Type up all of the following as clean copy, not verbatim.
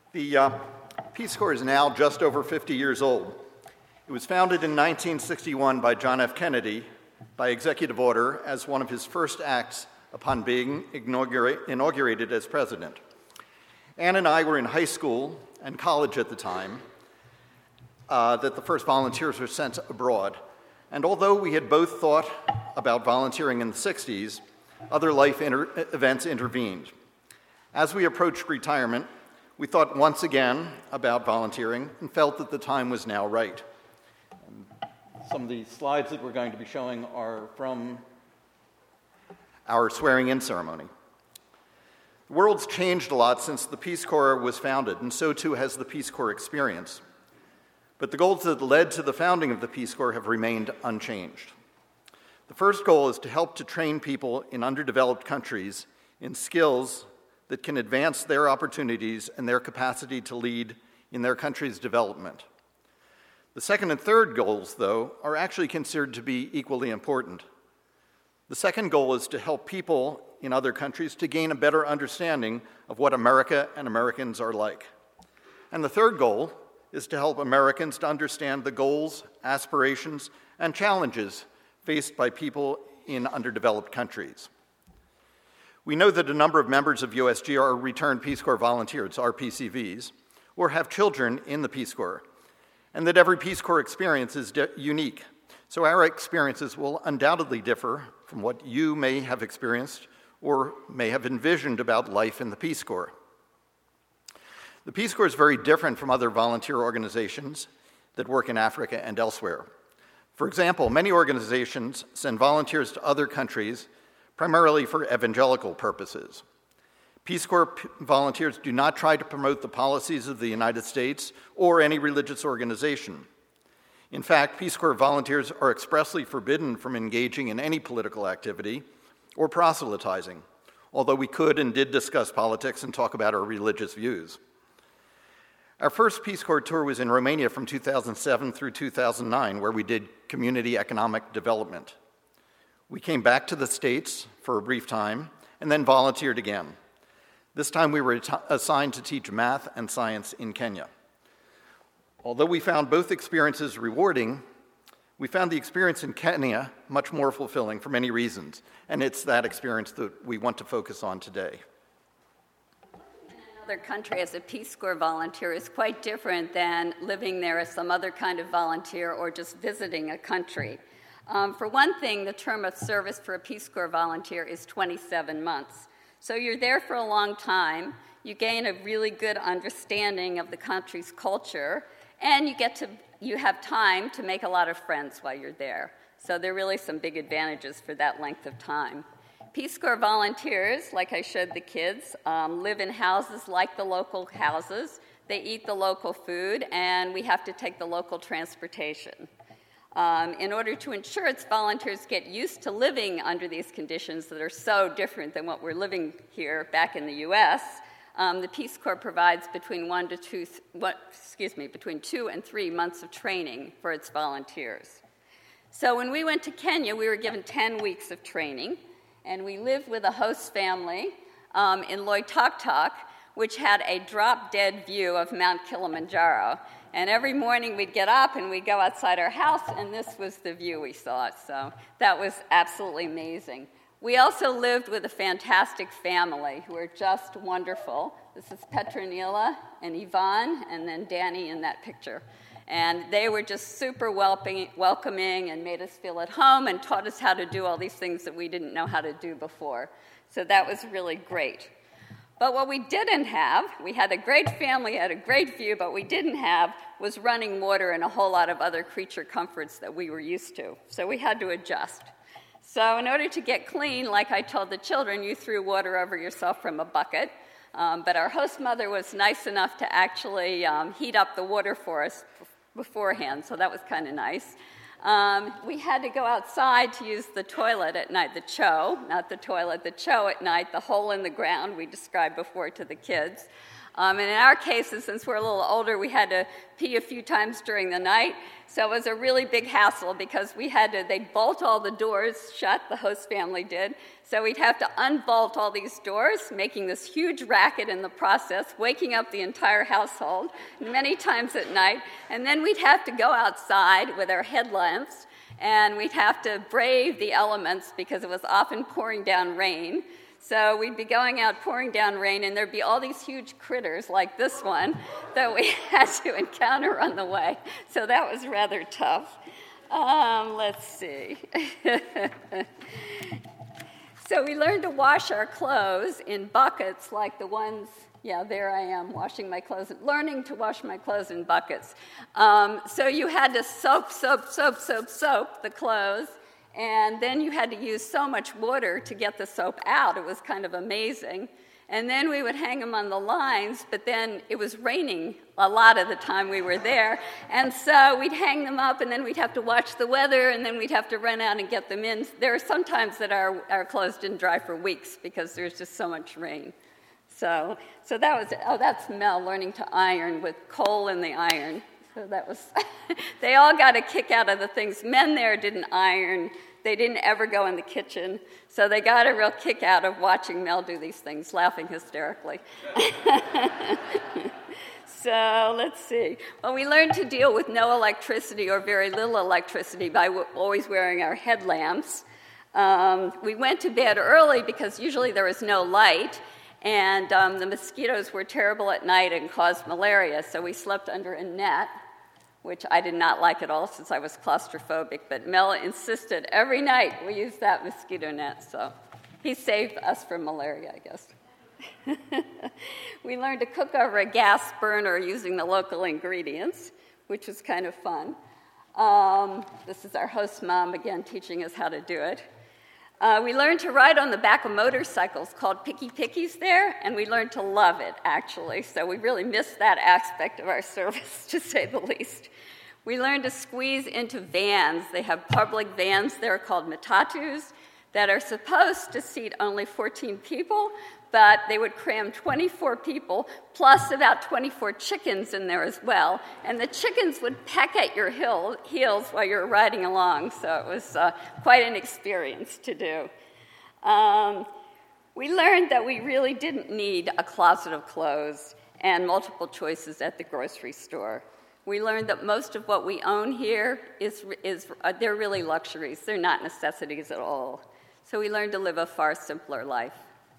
The Peace Corps is now just over 50 years old. It was founded in 1961 by John F. Kennedy by executive order as one of his first acts upon being inaugurated as president. Ann and I were in high school and college at the time that the first volunteers were sent abroad. And although we had both thought about volunteering in the 60s, other life events intervened. As we approached retirement, we thought once again about volunteering and felt that the time was now right. And some of the slides that we're going to be showing are from our swearing-in ceremony. The world's changed a lot since the Peace Corps was founded, and so too has the Peace Corps experience. But the goals that led to the founding of the Peace Corps have remained unchanged. The first goal is to help to train people in underdeveloped countries in skills that can advance their opportunities and their capacity to lead in their country's development. The second and third goals, though, are actually considered to be equally important. The second goal is to help people in other countries to gain a better understanding of what America and Americans are like. And the third goal is to help Americans to understand the goals, aspirations, and challenges faced by people in underdeveloped countries. We know that a number of members of USG are returned Peace Corps volunteers, RPCVs, or have children in the Peace Corps, and that every Peace Corps experience is unique. So our experiences will undoubtedly differ from what you may have experienced or may have envisioned about life in the Peace Corps. The Peace Corps is very different from other volunteer organizations that work in Africa and elsewhere. For example, many organizations send volunteers to other countries primarily for evangelical purposes. Peace Corps volunteers do not try to promote the policies of the United States or any religious organization. In fact, Peace Corps volunteers are expressly forbidden from engaging in any political activity or proselytizing, although we could and did discuss politics and talk about our religious views. Our first Peace Corps tour was in Romania from 2007 through 2009, where we did community economic development. We came back to the States for a brief time and then volunteered again. This time we were assigned to teach math and science in Kenya. Although we found both experiences rewarding, we found the experience in Kenya much more fulfilling for many reasons, and it's that experience that we want to focus on today. In another country as a Peace Corps volunteer is quite different than living there as some other kind of volunteer or just visiting a country. For one thing, the term of service for a Peace Corps volunteer is 27 months. So you're there for a long time, you gain a really good understanding of the country's culture, and you have time to make a lot of friends while you're there. So there are really some big advantages for that length of time. Peace Corps volunteers, like I showed the kids, live in houses like the local houses. They eat the local food, and we have to take the local transportation. In order to ensure its volunteers get used to living under these conditions that are so different than what we're living here back in the U.S., the Peace Corps provides between 2 and 3 months of training for its volunteers. So when we went to Kenya, we were given 10 weeks of training, and we lived with a host family in Loitoktok, which had a drop-dead view of Mount Kilimanjaro. And every morning we'd get up and we'd go outside our house, and this was the view we saw. So that was absolutely amazing. We also lived with a fantastic family who were just wonderful. This is Petronila and Ivan, and then Danny in that picture. And they were just super welcoming and made us feel at home and taught us how to do all these things that we didn't know how to do before. So that was really great. But what we didn't have, we had a great family, had a great view, but we didn't have was running water and a whole lot of other creature comforts that we were used to. So we had to adjust. So in order to get clean, like I told the children, you threw water over yourself from a bucket. But our host mother was nice enough to actually heat up the water for us beforehand, so that was kind of nice. We had to go outside to use the toilet at night, the cho, not the toilet, the cho at night, the hole in the ground we described before to the kids. And in our cases, since we're a little older, we had to pee a few times during the night. So it was a really big hassle because they'd bolt all the doors shut, the host family did. So we'd have to unbolt all these doors, making this huge racket in the process, waking up the entire household many times at night. And then we'd have to go outside with our headlamps, and we'd have to brave the elements because it was often pouring down rain. So we'd be going out pouring down rain, and there'd be all these huge critters like this one that we had to encounter on the way. So that was rather tough. Let's see. So we learned to wash our clothes in buckets like the ones, there I am washing my clothes, learning to wash my clothes in buckets. So you had to soap the clothes. And then you had to use so much water to get the soap out. It was kind of amazing. And then we would hang them on the lines, but then it was raining a lot of the time we were there. And so we'd hang them up, and then we'd have to watch the weather, and then we'd have to run out and get them in. There are some times that our clothes didn't dry for weeks because there's just so much rain. So that was, that's Mel learning to iron with coal in the iron. So that was, they all got a kick out of the things. Men there didn't iron. They didn't ever go in the kitchen. So they got a real kick out of watching Mel do these things, laughing hysterically. So let's see. Well, we learned to deal with no electricity or very little electricity by always wearing our headlamps. We went to bed early because usually there was no light. And the mosquitoes were terrible at night and caused malaria. So we slept under a net, which I did not like at all since I was claustrophobic, but Mel insisted every night we use that mosquito net, so he saved us from malaria, I guess. We learned to cook over a gas burner using the local ingredients, which was kind of fun. This is our host mom, again, teaching us how to do it. We learned to ride on the back of motorcycles called picky-pickies there, and we learned to love it, actually. So we really missed that aspect of our service, to say the least. We learned to squeeze into vans. They have public vans there called matatus that are supposed to seat only 14 people, but they would cram 24 people, plus about 24 chickens in there as well. And the chickens would peck at your heels while you were riding along, so it was quite an experience to do. We learned that we really didn't need a closet of clothes and multiple choices at the grocery store. We learned that most of what we own here they're really luxuries. They're not necessities at all. So we learned to live a far simpler life.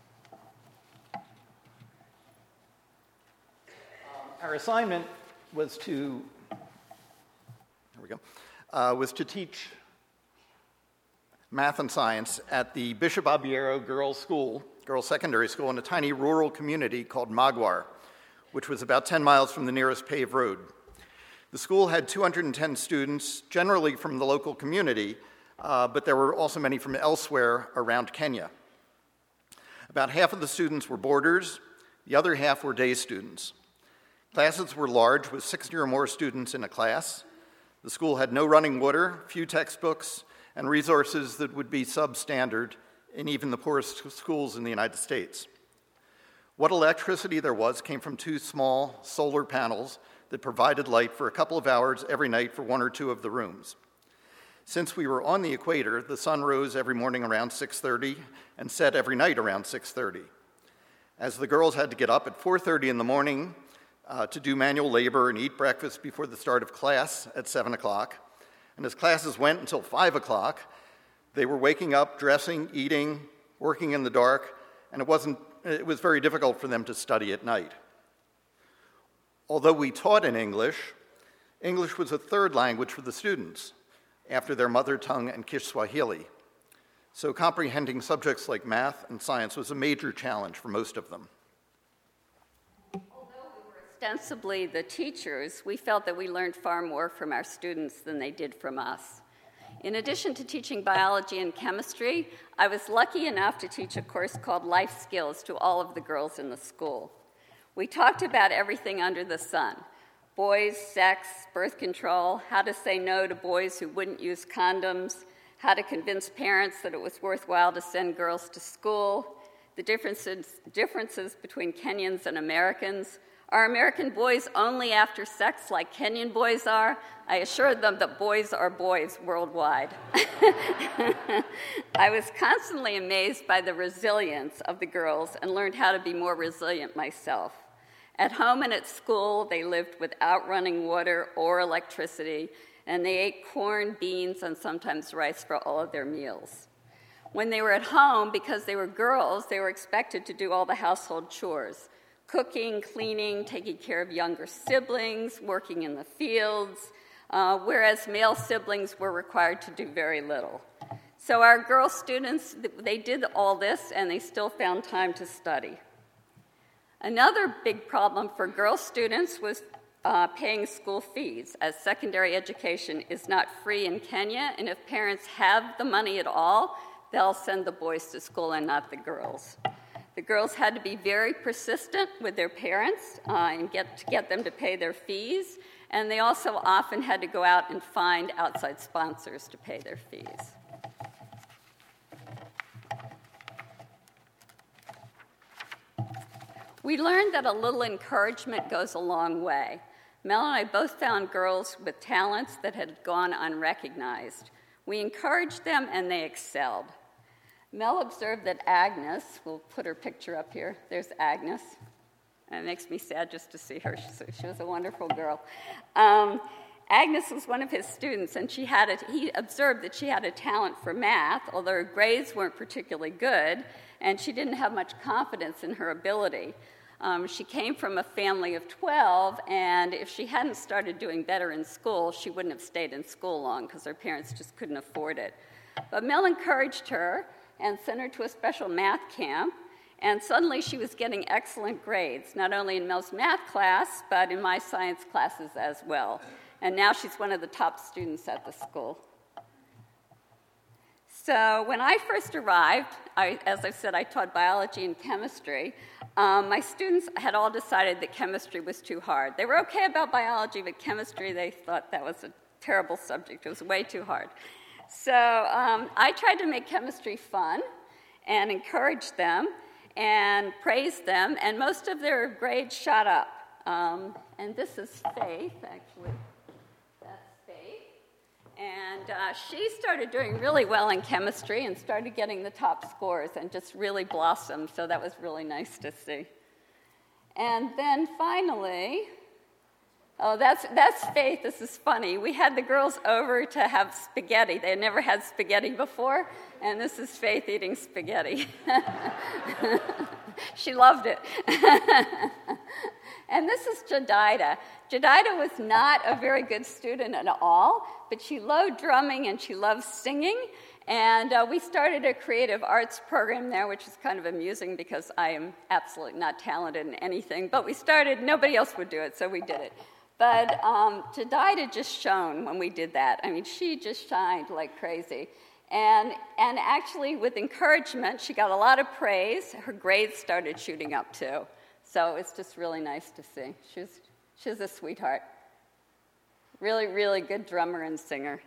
Our assignment was to teach math and science at the Bishop Abiero Girls Secondary School in a tiny rural community called Magwar, which was about 10 miles from the nearest paved road. The school had 210 students, generally from the local community, but there were also many from elsewhere around Kenya. About half of the students were boarders, the other half were day students. Classes were large, with 60 or more students in a class. The school had no running water, few textbooks, and resources that would be substandard in even the poorest schools in the United States. What electricity there was came from 2 small solar panels that provided light for a couple of hours every night for 1 or 2 of the rooms. Since we were on the equator, the sun rose every morning around 6:30 and set every night around 6:30. As the girls had to get up at 4:30 in the morning to do manual labor and eat breakfast before the start of class at 7 o'clock. And as classes went until 5 o'clock, they were waking up, dressing, eating, working in the dark, and it was very difficult for them to study at night. Although we taught in English, English was a third language for the students, after their mother tongue and Kiswahili. So comprehending subjects like math and science was a major challenge for most of them. Ostensibly the teachers, we felt that we learned far more from our students than they did from us. In addition to teaching biology and chemistry, I was lucky enough to teach a course called Life Skills to all of the girls in the school. We talked about everything under the sun: boys, sex, birth control, how to say no to boys who wouldn't use condoms, how to convince parents that it was worthwhile to send girls to school, the differences between Kenyans and Americans, Are American boys only after sex like Kenyan boys are? I assured them that boys are boys worldwide. I was constantly amazed by the resilience of the girls and learned how to be more resilient myself. At home and at school, they lived without running water or electricity, and they ate corn, beans, and sometimes rice for all of their meals. When they were at home, because they were girls, they were expected to do all the household chores: cooking, cleaning, taking care of younger siblings, working in the fields, whereas male siblings were required to do very little. So our girl students, they did all this, and they still found time to study. Another big problem for girl students was paying school fees, as secondary education is not free in Kenya, and if parents have the money at all, they'll send the boys to school and not the girls. The girls had to be very persistent with their parents and get them to pay their fees, and they also often had to go out and find outside sponsors to pay their fees. We learned that a little encouragement goes a long way. Mel and I both found girls with talents that had gone unrecognized. We encouraged them, and they excelled. Mel observed that Agnes, we'll put her picture up here, there's Agnes. And it makes me sad just to see her. She was a wonderful girl. Agnes was one of his students, and he observed that she had a talent for math, although her grades weren't particularly good, and she didn't have much confidence in her ability. She came from a family of 12, and if she hadn't started doing better in school, she wouldn't have stayed in school long because her parents just couldn't afford it. But Mel encouraged her and sent her to a special math camp, and suddenly she was getting excellent grades, not only in Mel's math class, but in my science classes as well. And now she's one of the top students at the school. So when I first arrived, as I said, I taught biology and chemistry. My students had all decided that chemistry was too hard. They were okay about biology, but chemistry, they thought that was a terrible subject. It was way too hard. So I tried to make chemistry fun and encourage them and praise them, and most of their grades shot up. And this is Faith, actually. That's Faith. And she started doing really well in chemistry and started getting the top scores and just really blossomed, so that was really nice to see. And then finally, that's Faith. This is funny. We had the girls over to have spaghetti. They had never had spaghetti before, and this is Faith eating spaghetti. She loved it. And this is Jadida. Jadida was not a very good student at all, but she loved drumming and she loved singing. And we started a creative arts program there, which is kind of amusing because I am absolutely not talented in anything. But we started, nobody else would do it, so we did it. But Jadida just shone when we did that. I mean, she just shined like crazy. And actually, with encouragement, she got a lot of praise. Her grades started shooting up, too. So it's just really nice to see. She's a sweetheart. Really, really good drummer and singer.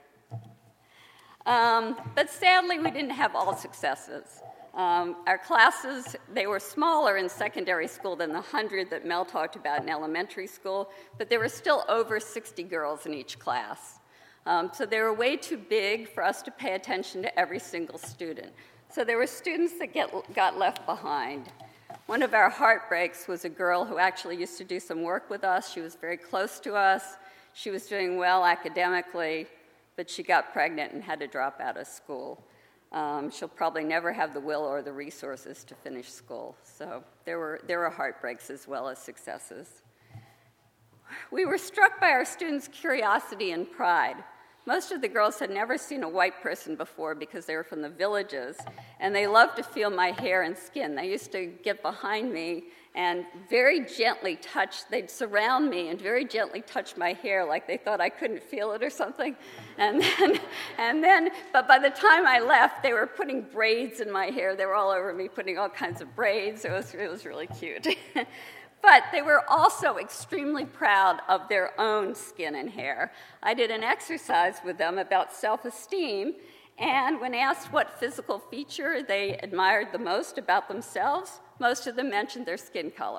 But sadly, we didn't have all successes. Our classes, they were smaller in secondary school than the 100 that Mel talked about in elementary school, but there were still over 60 girls in each class. So they were way too big for us to pay attention to every single student. So there were students that got left behind. One of our heartbreaks was a girl who actually used to do some work with us. She was very close to us. She was doing well academically, but she got pregnant and had to drop out of school. She'll probably never have the will or the resources to finish school. So there were heartbreaks as well as successes. We were struck by our students' curiosity and pride. Most of the girls had never seen a white person before because they were from the villages, and they loved to feel my hair and skin. They used to get behind me and very gently they'd surround me and very gently touch my hair like they thought I couldn't feel it or something. And then, but by the time I left, they were putting braids in my hair. They were all over me, putting all kinds of braids. It was really cute. But they were also extremely proud of their own skin and hair. I did an exercise with them about self-esteem, and when asked what physical feature they admired the most about themselves, most of them mentioned their skin color.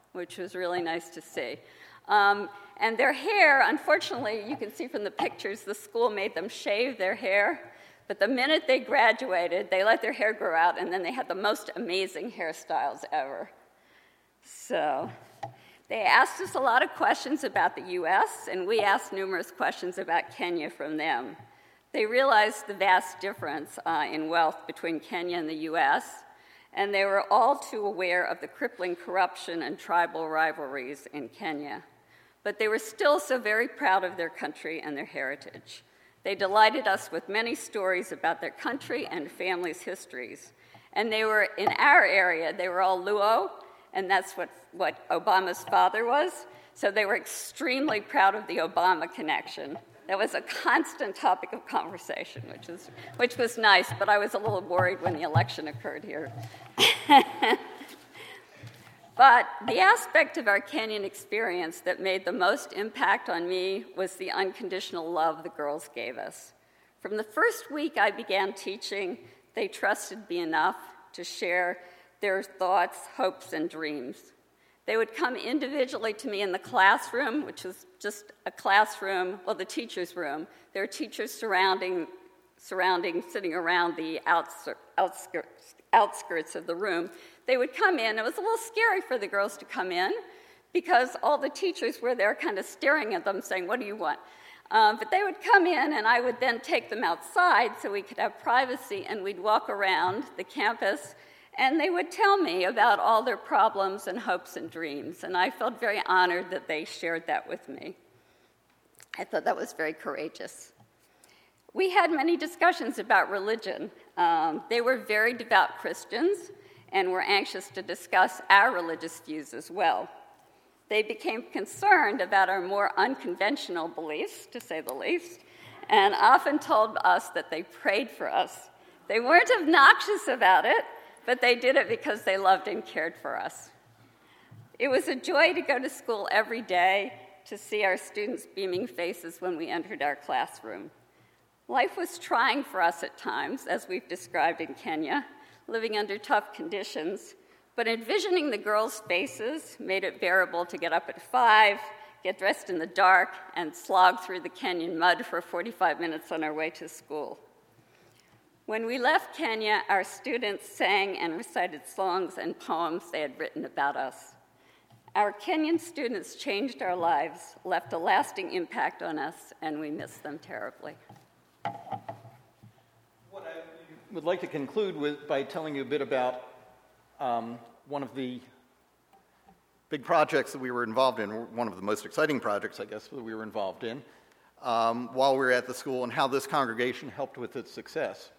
which was really nice to see. And their hair, unfortunately, you can see from the pictures, the school made them shave their hair. But the minute they graduated, they let their hair grow out, and then they had the most amazing hairstyles ever. So they asked us a lot of questions about the U.S., and we asked numerous questions about Kenya from them. They realized the vast difference in wealth between Kenya and the U.S., and they were all too aware of the crippling corruption and tribal rivalries in Kenya. But they were still so very proud of their country and their heritage. They delighted us with many stories about their country and families' histories. And they were, in our area, they were all Luo, and that's what Obama's father was. So they were extremely proud of the Obama connection. That was a constant topic of conversation, which was nice, but I was a little worried when the election occurred here. But the aspect of our Kenyan experience that made the most impact on me was the unconditional love the girls gave us. From the first week I began teaching, they trusted me enough to share their thoughts, hopes, and dreams. They would come individually to me in the classroom, which was just a classroom, well, the teacher's room. There were teachers sitting around the outskirts of the room. They would come in. It was a little scary for the girls to come in because all the teachers were there kind of staring at them saying, "What do you want?" But they would come in, and I would then take them outside so we could have privacy, and we'd walk around the campus, and they would tell me about all their problems and hopes and dreams, and I felt very honored that they shared that with me. I thought that was very courageous. We had many discussions about religion. They were very devout Christians and were anxious to discuss our religious views as well. They became concerned about our more unconventional beliefs, to say the least, and often told us that they prayed for us. They weren't obnoxious about it, but they did it because they loved and cared for us. It was a joy to go to school every day, to see our students' beaming faces when we entered our classroom. Life was trying for us at times, as we've described in Kenya, living under tough conditions, but envisioning the girls' faces made it bearable to get up at 5, get dressed in the dark, and slog through the Kenyan mud for 45 minutes on our way to school. When we left Kenya, our students sang and recited songs and poems they had written about us. Our Kenyan students changed our lives, left a lasting impact on us, and we miss them terribly. What I would like to conclude by telling you a bit about one of the big projects that we were involved in, one of the most exciting projects, I guess, that we were involved in while we were at the school, and how this congregation helped with its success.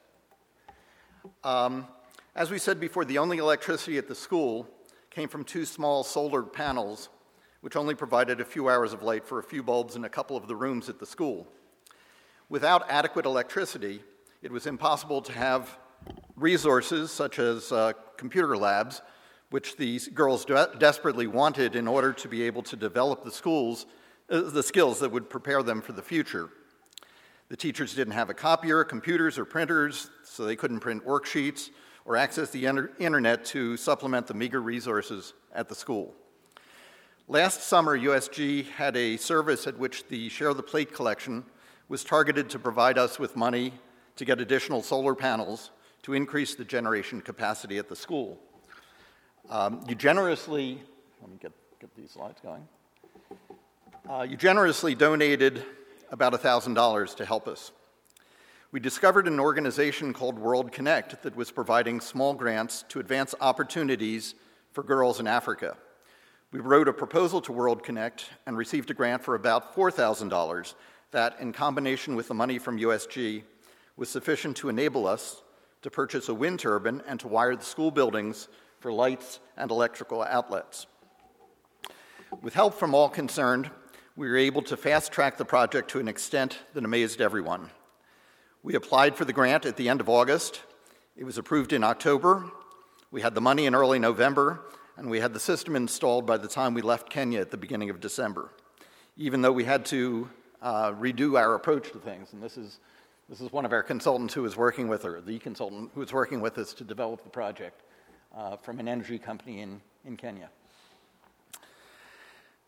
As we said before, the only electricity at the school came from 2 small solar panels, which only provided a few hours of light for a few bulbs in a couple of the rooms at the school. Without adequate electricity, it was impossible to have resources such as computer labs, which these girls desperately wanted in order to be able to develop the skills that would prepare them for the future. The teachers didn't have a copier, computers, or printers, so they couldn't print worksheets or access the internet to supplement the meager resources at the school. Last summer, USG had a service at which the Share the Plate collection was targeted to provide us with money to get additional solar panels to increase the generation capacity at the school. You generously, let me get these slides going. You generously donated about $1,000 to help us. We discovered an organization called World Connect that was providing small grants to advance opportunities for girls in Africa. We wrote a proposal to World Connect and received a grant for about $4,000 that, in combination with the money from USG, was sufficient to enable us to purchase a wind turbine and to wire the school buildings for lights and electrical outlets. With help from all concerned, we were able to fast-track the project to an extent that amazed everyone. We applied for the grant at the end of August. It was approved in October. We had the money in early November, and we had the system installed by the time we left Kenya at the beginning of December, even though we had to redo our approach to things. And this is one of our consultants who was working with, or the consultant who was working with us to develop the project from an energy company in Kenya.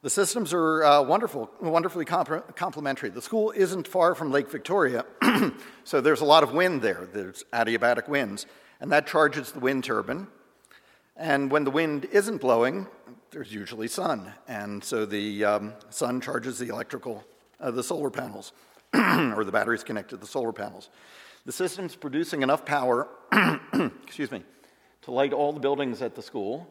The systems are wonderfully complementary. The school isn't far from Lake Victoria, so there's a lot of wind there. There's adiabatic winds, and that charges the wind turbine. And when the wind isn't blowing, there's usually sun, and so the sun charges the solar panels, or the batteries connected to the solar panels. The system's producing enough power, excuse me, to light all the buildings at the school,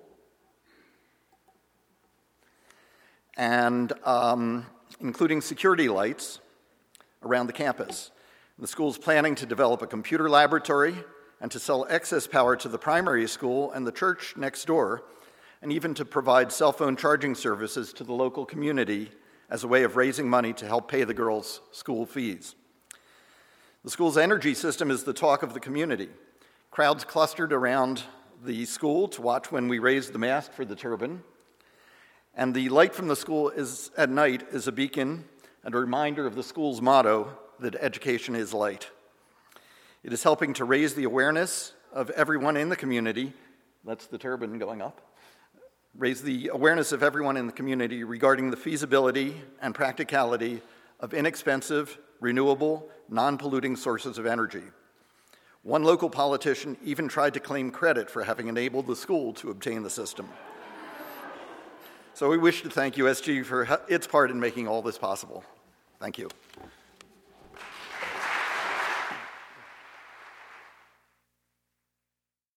and including security lights around the campus. The school's planning to develop a computer laboratory and to sell excess power to the primary school and the church next door, and even to provide cell phone charging services to the local community as a way of raising money to help pay the girls' school fees. The school's energy system is the talk of the community. Crowds clustered around the school to watch when we raised the mast for the turbine. And the light from the school at night is a beacon and a reminder of the school's motto that education is light. It is helping to raise the awareness of everyone in the community, that's the turbine going up, raise the awareness of everyone in the community regarding the feasibility and practicality of inexpensive, renewable, non-polluting sources of energy. One local politician even tried to claim credit for having enabled the school to obtain the system. So we wish to thank USG for its part in making all this possible. Thank you.